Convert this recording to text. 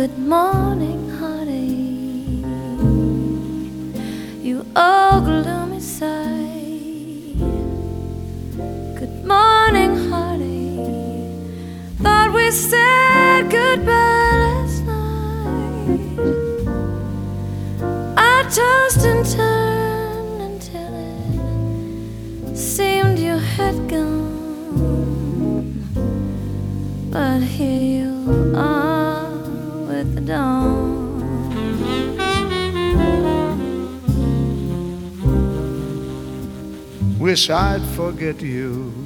Good morning, honey. You old gloomy sight. Good morning, honey. Thought we said goodbye last night. I tossed and turned until it seemed you had gone. But here you are with the dawn. Wish I'd forget you.